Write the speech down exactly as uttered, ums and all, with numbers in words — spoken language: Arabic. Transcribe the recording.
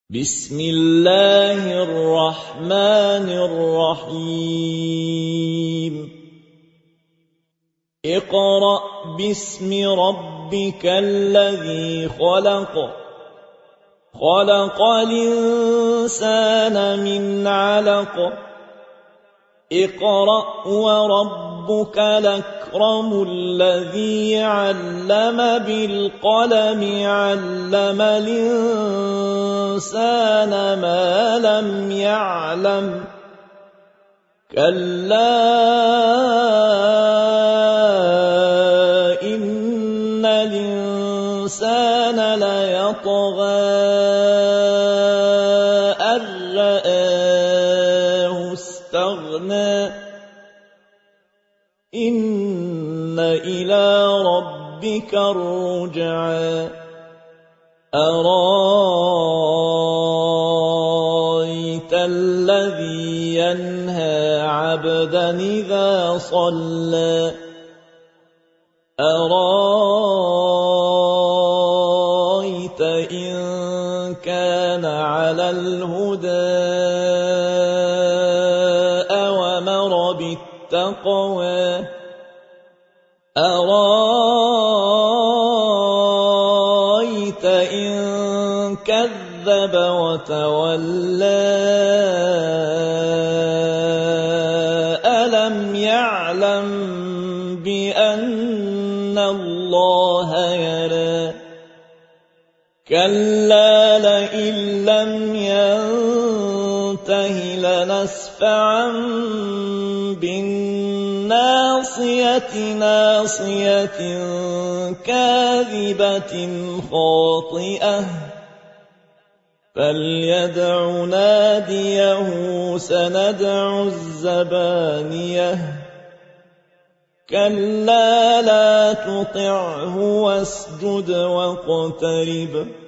بسم الله الرحمن الرحيم اقرأ باسم ربك الذي خلق خلق الإنسان من علق اقرأ وربك الأكرم الذي علم بالقلم علم الإنسان ما لم يعلم كلا إن الإنسان ليطغى أن رآه استغنى إن إلى ربك الرجعى أرأيت الذي ينهى عبدا إذا صلى أرأيت إن كان على الهدى أوامر بالتقوى أرأيت إن كذب وتولى ألم يعلم بأن الله يرى كلا لئن لم ينته لنسفعا بالناصية ناصية كاذبة خاطئة فليدع ناديه سندع الزبانية كلا لا تطعه واسجد واقترب